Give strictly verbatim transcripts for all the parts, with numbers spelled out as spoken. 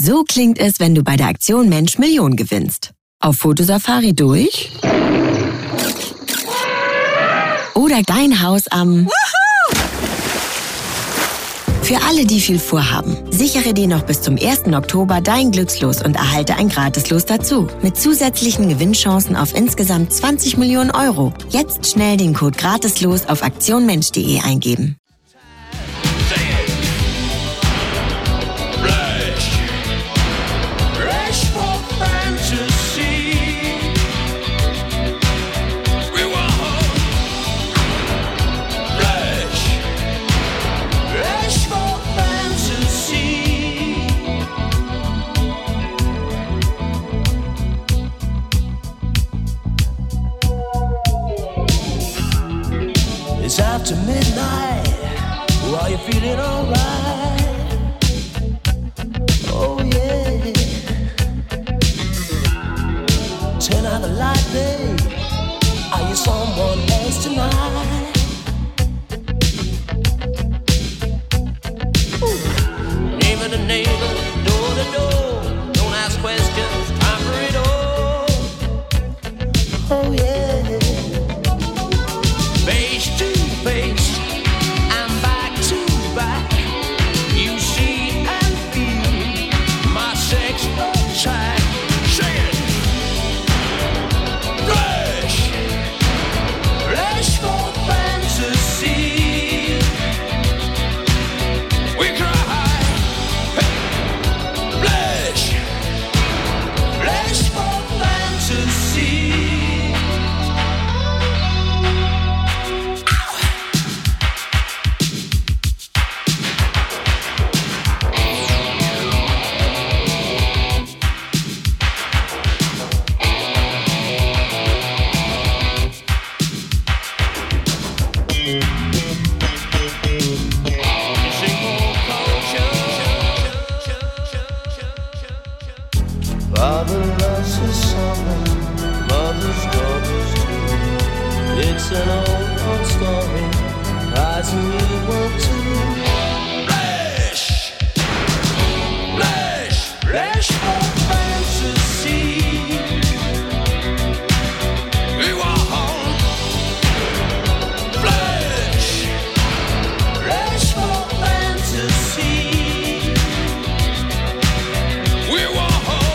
So klingt es, wenn du bei der Aktion Mensch Million gewinnst. Auf Fotosafari durch oder dein Haus am... Für alle, die viel vorhaben, sichere dir noch bis zum ersten Oktober dein Glückslos und erhalte ein Gratislos dazu. Mit zusätzlichen Gewinnchancen auf insgesamt zwanzig Millionen Euro. Jetzt schnell den Code Gratislos auf aktionmensch punkt de eingeben. It's after midnight, are you feeling alright? Oh yeah. Turn out the light, babe. Are you someone else tonight? Ooh. Neighbor to neighbor, door to door. Don't ask questions, time for it all. Oh yeah. Face to face and back to back, you see and feel my sex attack. Sing it. Flesh, flesh for fantasy. We cry. Flesh, flesh for fantasy. Father loves his son, mother's daughters too. It's an old, old story, rising you want to. Flesh, flesh, flesh for fantasy. We want flesh, flesh for fantasy. We want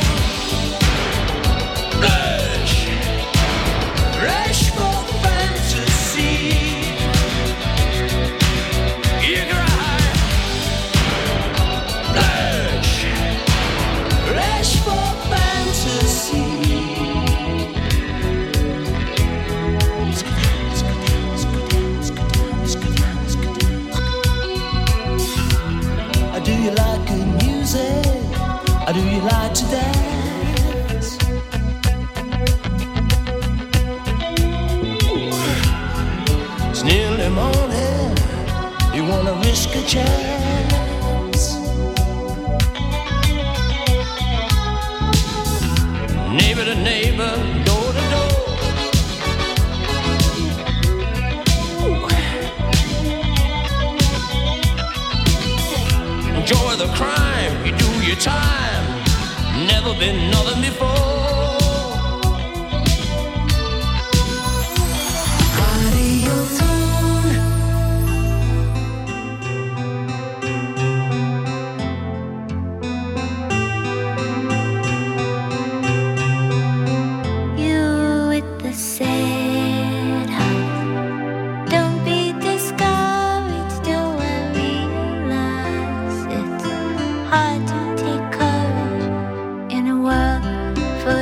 flesh for fantasy. You cry. Flesh, flesh for fantasy. Do you like good music? Or do you like to dance? It's nearly morning. You wanna risk a chance? Neighbor to neighbor, door to door. Enjoy the crime, you do your time. Never been nothing before. Hard to take courage in a world full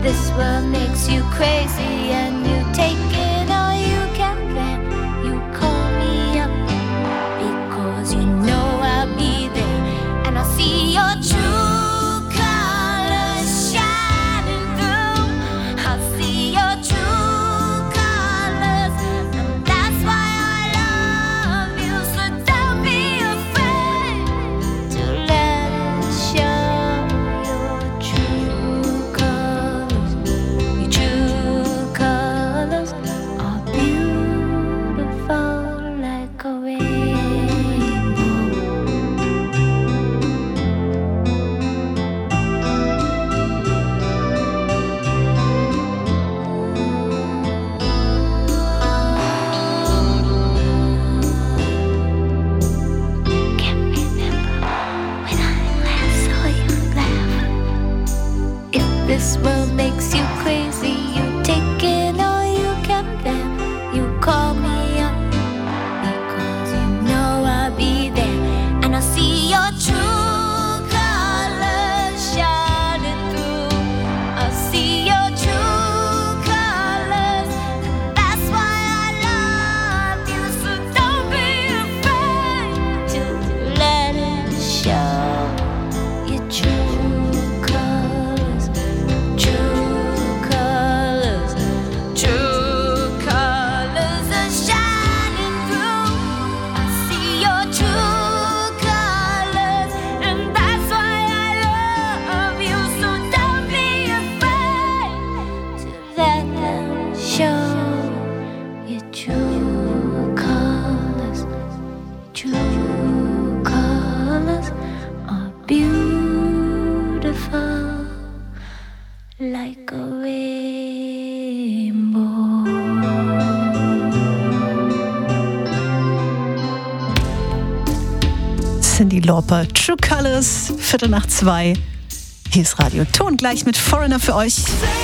this world makes you crazy and you take it all you can, then you call me up because you know I'll be there and I'll see your true colors shining through. I'll see your true colors and that's why I love you. So don't be afraid to let it show. Your true colors, your true colors are beautiful like a rainbow. Can't remember when I last saw you laugh. If this world makes you crazy, you take it all you can, then you call me up because you know I'll be there and I'll see your true colors shining through. I'll see your true colors. That's why I love you. So don't be afraid to let it show. Your true colors, true colors, true colors are shining through. I see your true colors, and that's why I love you. So don't be afraid to let them show. Your true colors, true colors are beautiful like a rainbow. Cyndi Lauper, True Colors, Viertel nach zwei. Hier ist Radio Ton gleich mit Foreigner für euch.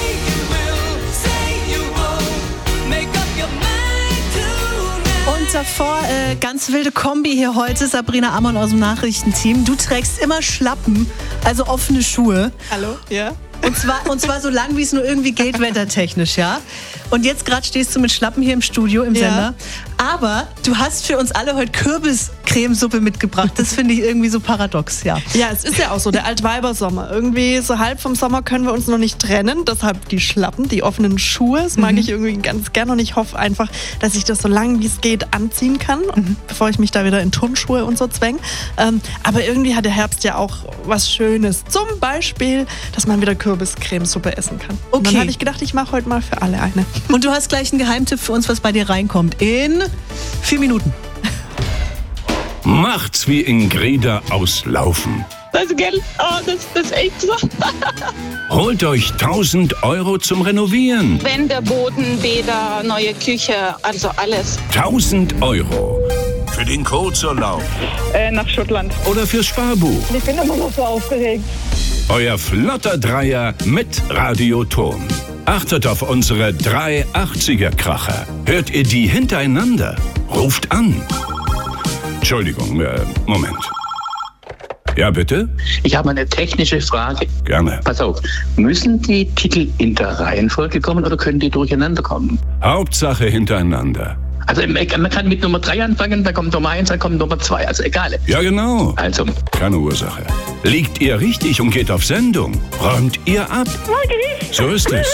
Und davor äh, ganz wilde Kombi hier heute, Sabrina Ammann aus dem Nachrichtenteam. Du trägst immer Schlappen, also offene Schuhe. Hallo, ja. Und zwar, und zwar so lang, wie es nur irgendwie geht, wettertechnisch, ja? Und jetzt gerade stehst du mit Schlappen hier im Studio, im Ja. Sender. Aber du hast für uns alle heute Kürbiscremesuppe mitgebracht. Das finde ich irgendwie so paradox, ja. Ja, es ist ja auch so, der Altweibersommer. Irgendwie so halb vom Sommer können wir uns noch nicht trennen. Deshalb die Schlappen, die offenen Schuhe. Das mag Mhm. ich irgendwie ganz gern und ich hoffe einfach, dass ich das so lange wie es geht anziehen kann, Mhm. bevor ich mich da wieder in Turnschuhe und so zwäng. Ähm, aber irgendwie hat der Herbst ja auch was Schönes. Zum Beispiel, dass man wieder Kürbiscremesuppe essen kann. Und dann Okay. habe ich gedacht, ich mache heute mal für alle eine. Und du hast gleich einen Geheimtipp für uns, was bei dir reinkommt. In vier Minuten. Macht's wie Ingrida auslaufen. Das Geld, oh, das, das ist echt so. Holt euch tausend Euro zum Renovieren. Wände, Boden, Bäder, neue Küche, also alles. tausend Euro. Für den Kurzurlaub Äh, nach Schottland. oder fürs Sparbuch. Ich bin immer noch so aufgeregt. Euer flotter Dreier mit Radioton. Achtet auf unsere drei achtziger-Kracher. Hört ihr die hintereinander? Ruft an. Entschuldigung, äh, Moment. Ja, bitte? Ich habe eine technische Frage. Gerne. Pass auf, müssen die Titel in der Reihenfolge kommen oder können die durcheinander kommen? Hauptsache hintereinander. Also man kann mit Nummer drei anfangen, dann kommt Nummer eins, dann kommt Nummer zwei, also egal. Ja, genau. Also, Keine Ursache. Liegt ihr richtig und geht auf Sendung? Räumt ihr ab? So ist es.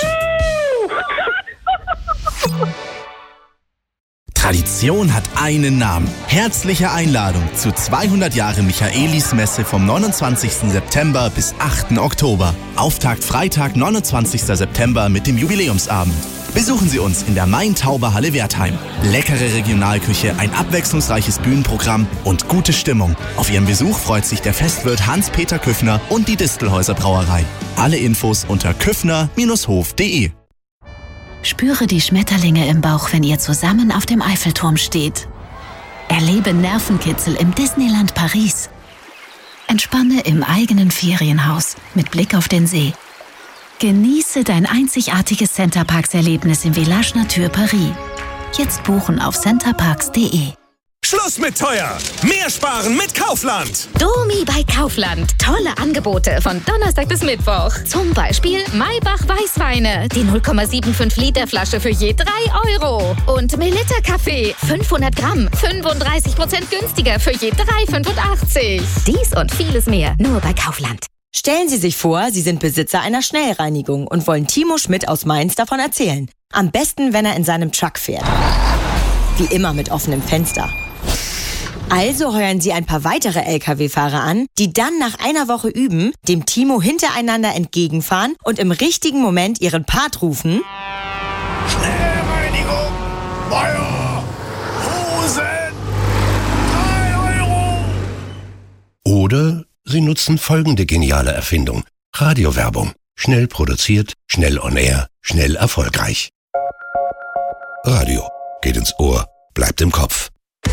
Tradition hat einen Namen. Herzliche Einladung zu zweihundert Jahre Michaelis Messe vom neunundzwanzigsten September bis achten Oktober. Auftakt Freitag, neunundzwanzigsten September mit dem Jubiläumsabend. Besuchen Sie uns in der Main-Tauber-Halle Wertheim. Leckere Regionalküche, ein abwechslungsreiches Bühnenprogramm und gute Stimmung. Auf Ihren Besuch freut sich der Festwirt Hans-Peter Küffner und die Distelhäuser Brauerei. Alle Infos unter küffner Bindestrich hof punkt de. Spüre die Schmetterlinge im Bauch, wenn ihr zusammen auf dem Eiffelturm steht. Erlebe Nervenkitzel im Disneyland Paris. Entspanne im eigenen Ferienhaus mit Blick auf den See. Genieße dein einzigartiges Centerparks-Erlebnis im Village Nature Paris. Jetzt buchen auf centerparks punkt de. Schluss mit teuer. Mehr sparen mit Kaufland. Domi bei Kaufland. Tolle Angebote von Donnerstag bis Mittwoch. Zum Beispiel Maybach Weißweine. Die null Komma fünfundsiebzig Liter Flasche für je drei Euro. Und Melitta Kaffee. fünfhundert Gramm. fünfunddreißig Prozent günstiger für je drei Euro fünfundachtzig. Dies und vieles mehr nur bei Kaufland. Stellen Sie sich vor, Sie sind Besitzer einer Schnellreinigung und wollen Timo Schmidt aus Mainz davon erzählen. Am besten, wenn er in seinem Truck fährt. Wie immer mit offenem Fenster. Also heuern Sie ein paar weitere L K W-Fahrer an, die dann nach einer Woche üben, dem Timo hintereinander entgegenfahren und im richtigen Moment ihren Part rufen. Schnellreinigung, Feuer, Hosen, drei Euro. Oder Sie nutzen folgende geniale Erfindung. Radiowerbung. Schnell produziert, schnell on air, schnell erfolgreich. Radio. Geht ins Ohr, bleibt im Kopf.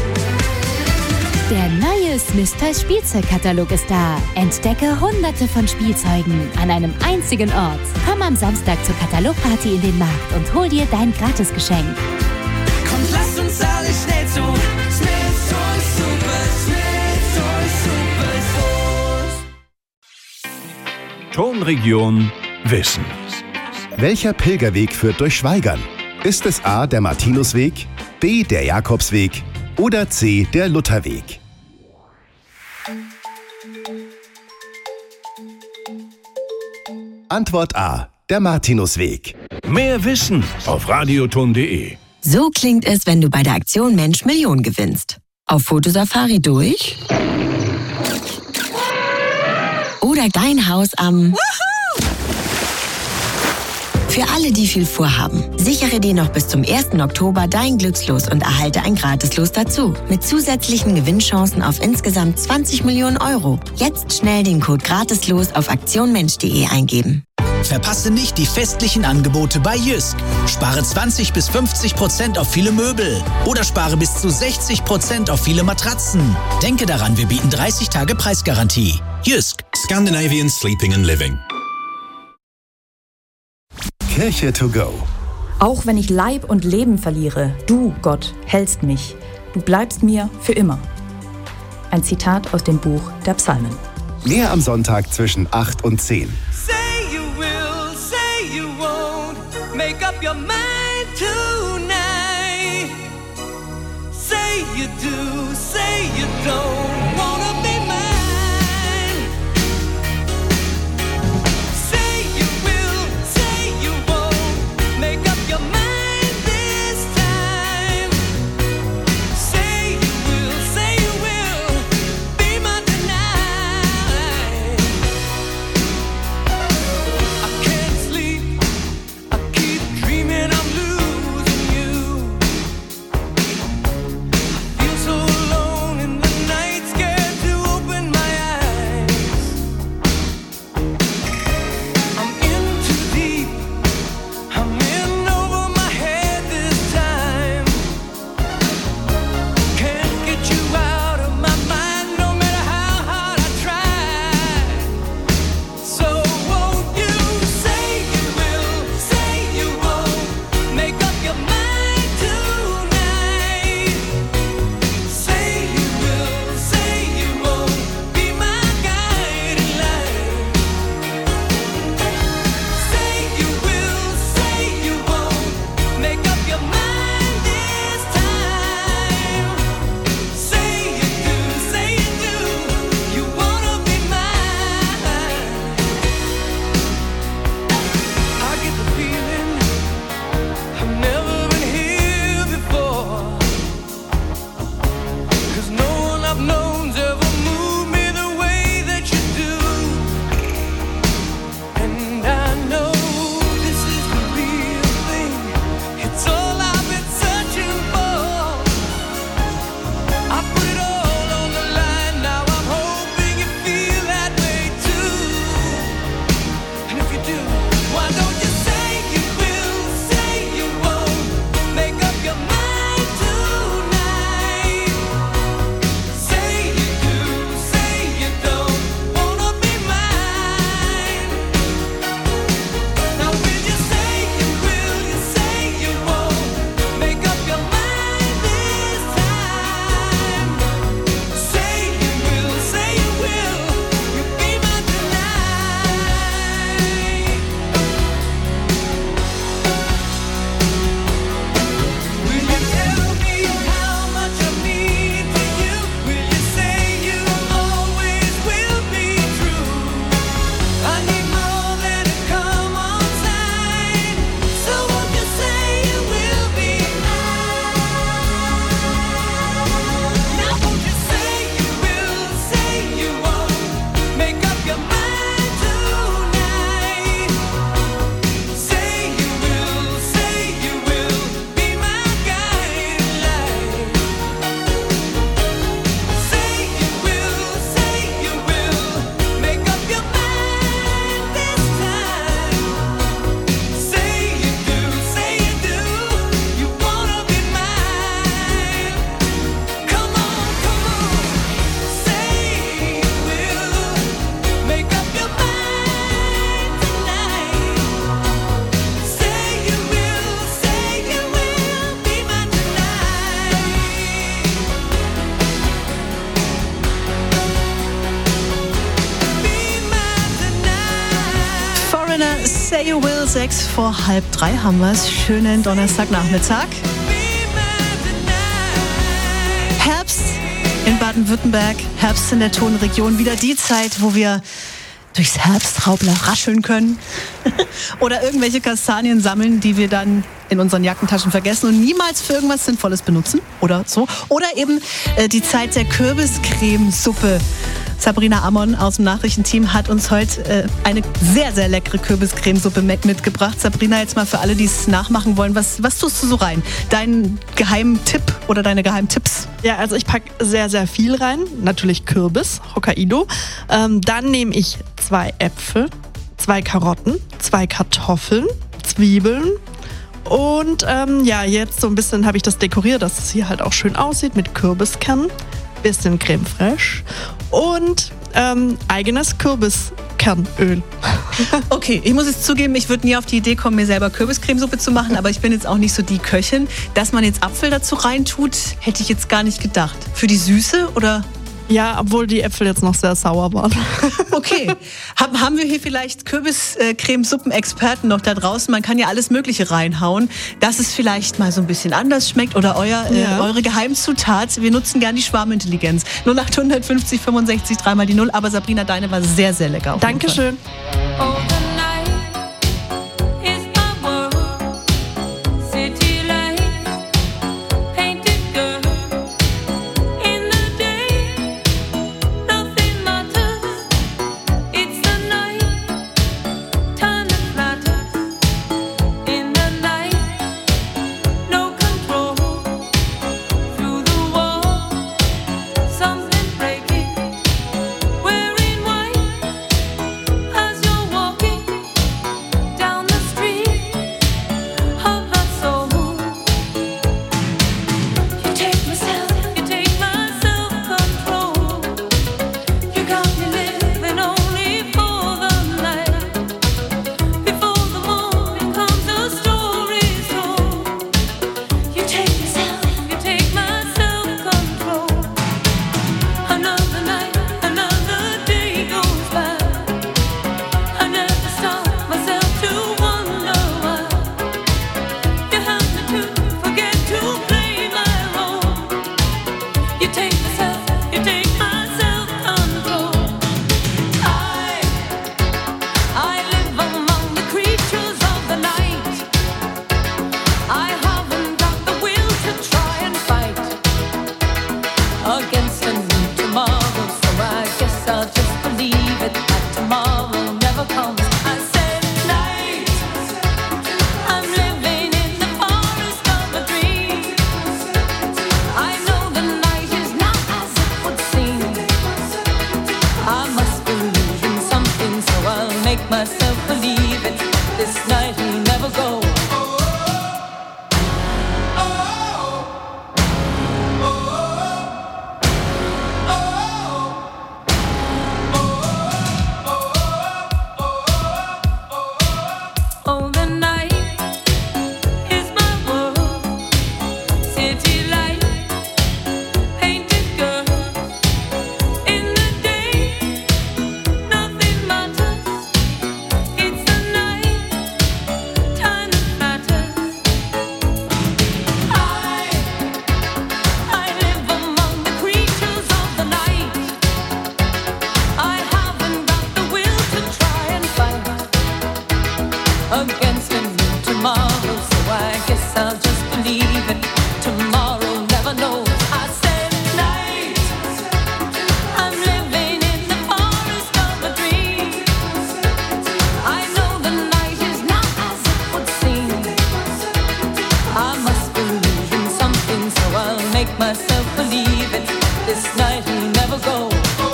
Der neue Smithtoys Spielzeugkatalog ist da. Entdecke hunderte von Spielzeugen an einem einzigen Ort. Komm am Samstag zur Katalogparty in den Markt und hol dir dein Gratisgeschenk. Kommt, lasst uns alle schnell zu Smithtoys Super, Smithtoys Super Stores. Tonregion Wissen. Welcher Pilgerweg führt durch Schwaigern? Ist es A, der Martinusweg, B, der Jakobsweg oder C, der Lutherweg? Antwort A, der Martinusweg. Mehr Wissen auf radioton punkt de. So klingt es, wenn du bei der Aktion Mensch Million gewinnst. Auf Fotosafari durch oder dein Haus am... Für alle, die viel vorhaben, sichere dir noch bis zum ersten Oktober dein Glückslos und erhalte ein Gratislos dazu. Mit zusätzlichen Gewinnchancen auf insgesamt zwanzig Millionen Euro. Jetzt schnell den Code GRATISLOS auf aktionmensch punkt de eingeben. Verpasse nicht die festlichen Angebote bei Jysk. Spare zwanzig bis fünfzig Prozent auf viele Möbel oder spare bis zu sechzig Prozent auf viele Matratzen. Denke daran, wir bieten dreißig Tage Preisgarantie. Jysk. Scandinavian Sleeping and Living. Kirche to go. Auch wenn ich Leib und Leben verliere, du, Gott, hältst mich. Du bleibst mir für immer. Ein Zitat aus dem Buch der Psalmen. Mehr am Sonntag zwischen acht und zehn. Say you will, say you won't, make up your mind tonight. Say you do, say you don't, wanna be mine. Say you will, say you won't, make up your mind this time. Say you will, say you will, be mine tonight. I can't sleep, I keep dreaming I'm losing you. I feel so alone in the night. Viertel sechs vor halb drei haben wir es. Schönen Donnerstagnachmittag. Herbst in Baden-Württemberg, Herbst in der Tonregion. Wieder die Zeit, wo wir durchs Herbstraubler rascheln können oder irgendwelche Kastanien sammeln, die wir dann in unseren Jackentaschen vergessen und niemals für irgendwas Sinnvolles benutzen oder so. Oder eben äh, die Zeit der Kürbiscremesuppe. Sabrina Ammon aus dem Nachrichtenteam hat uns heute äh, eine sehr, sehr leckere Kürbiscremesuppe mitgebracht. Sabrina, jetzt mal für alle, die es nachmachen wollen, was, was tust du so rein? Dein Geheimtipp oder deine Geheimtipps? Ja, also ich packe sehr, sehr viel rein. Natürlich Kürbis, Hokkaido. Ähm, dann nehme ich zwei Äpfel, zwei Karotten, zwei Kartoffeln, Zwiebeln. Und ähm, ja, jetzt so ein bisschen habe ich das dekoriert, dass es hier halt auch schön aussieht mit Kürbiskernen, bisschen Creme fraiche und ähm, eigenes Kürbiskernöl. Okay, ich muss jetzt zugeben, ich würde nie auf die Idee kommen, mir selber Kürbiscremesuppe zu machen, aber ich bin jetzt auch nicht so die Köchin. Dass man jetzt Apfel dazu reintut, hätte ich jetzt gar nicht gedacht. Für die Süße oder? Ja, obwohl die Äpfel jetzt noch sehr sauer waren. Okay. Haben, haben wir hier vielleicht Kürbiscremesuppen-Experten noch da draußen? Man kann ja alles Mögliche reinhauen, dass es vielleicht mal so ein bisschen anders schmeckt oder euer, Ja. äh, eure Geheimzutat. Wir nutzen gern die Schwarmintelligenz. null acht fünfzig fünfundsechzig dreimal die Null. Aber Sabrina, deine war sehr, sehr lecker. auf jeden Fall. Dankeschön. Against a new tomorrow, so I guess I'll just believe it that tomorrow never comes. I said night, I'm living in the forest of a dream. I know the night is not as it would seem. I must believe in something, so I'll make myself believe it. This night will never go. Oh, the night is my world. City light, painted girls. In the day, nothing matters. It's the night, time that matters. I, I live among the creatures of the night. I haven't got the will to try and fight against a new tomorrow, so I guess I'll just believe it. Tomorrow never knows. I said night, I'm living in the forest of a dream. I know the night is not as it would seem. I must believe in something, so I'll make myself believe it. This night will never go.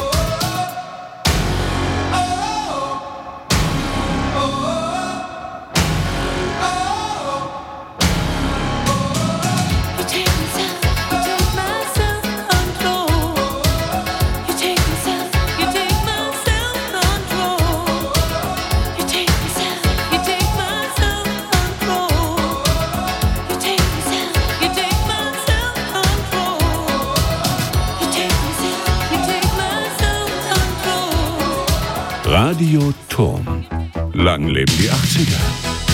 You take myself, you take my self-control. You take myself, you take my self-control. You take myself, you take my self-control. You take myself, you take my self-control. You take myself, you take my self-control. Radio Turm. Lang leben die achtziger.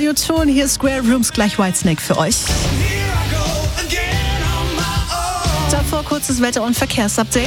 Radio Ton, hier ist Square Rooms, gleich Whitesnake für euch. Davor kurzes Wetter- und Verkehrsupdate.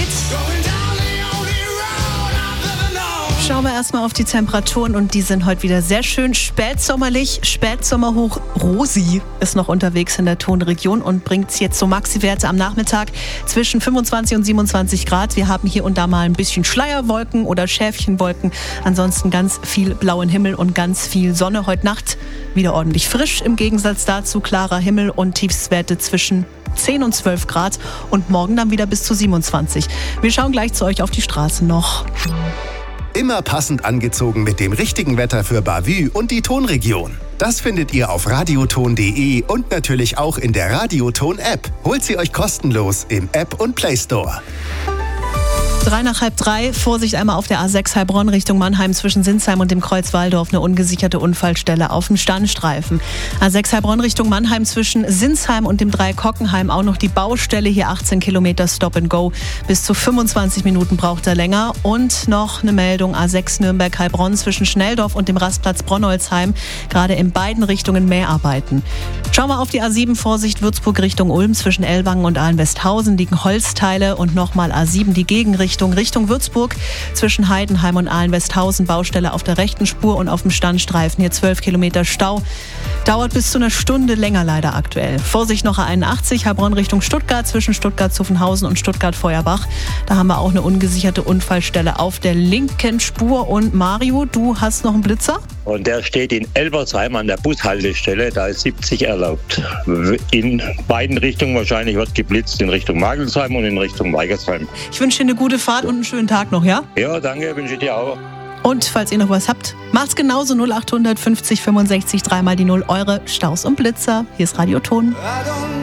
Schauen wir erstmal auf die Temperaturen und die sind heute wieder sehr schön spätsommerlich. Spätsommerhoch Rosi ist noch unterwegs in der Tonregion und bringt jetzt so Maxi-Werte am Nachmittag zwischen fünfundzwanzig und siebenundzwanzig Grad. Wir haben hier und da mal ein bisschen Schleierwolken oder Schäfchenwolken. Ansonsten ganz viel blauen Himmel und ganz viel Sonne. Heute Nacht wieder ordentlich frisch. Im Gegensatz dazu klarer Himmel und Tiefstwerte zwischen zehn und zwölf Grad und morgen dann wieder bis zu siebenundzwanzig. Wir schauen gleich zu euch auf die Straße noch. Immer passend angezogen mit dem richtigen Wetter für Bavü und die Tonregion. Das findet ihr auf radioton punkt de und natürlich auch in der Radioton-App. Holt sie euch kostenlos im App und Play Store. Drei nach halb drei, Vorsicht einmal auf der A sechs Heilbronn Richtung Mannheim zwischen Sinsheim und dem Kreuz Walldorf, eine ungesicherte Unfallstelle auf dem Standstreifen. A sechs Heilbronn Richtung Mannheim zwischen Sinsheim und dem Dreieck Hockenheim auch noch die Baustelle, hier achtzehn Kilometer Stop and Go, bis zu fünfundzwanzig Minuten braucht er länger. Und noch eine Meldung, A sechs Nürnberg Heilbronn zwischen Schnelldorf und dem Rastplatz Bronnolzheim, gerade in beiden Richtungen Mäharbeiten. Schauen wir auf die A sieben, Vorsicht Würzburg Richtung Ulm zwischen Ellwangen und Ahlen-Westhausen liegen Holzteile und nochmal A sieben die Gegenrichtung. Richtung Würzburg zwischen Heidenheim und Ahlen-Westhausen, Baustelle auf der rechten Spur und auf dem Standstreifen. Hier zwölf Kilometer Stau. Dauert bis zu einer Stunde länger leider aktuell. Vorsicht noch A einundachtzig, Heilbronn Richtung Stuttgart zwischen Stuttgart-Zuffenhausen und Stuttgart-Feuerbach. Da haben wir auch eine ungesicherte Unfallstelle auf der linken Spur. Und Mario, du hast noch einen Blitzer? Und der steht in Elversheim an der Bushaltestelle, da ist siebzig erlaubt. In beiden Richtungen wahrscheinlich wird geblitzt, in Richtung Magelsheim und in Richtung Weigersheim. Ich wünsche dir eine gute Fahrt und einen schönen Tag noch, ja? Ja, danke, wünsche ich dir auch. Und falls ihr noch was habt, macht's genauso null acht fünfzig fünfundsechzig, dreimal die null, eure Staus und Blitzer. Hier ist Radio Ton. I don't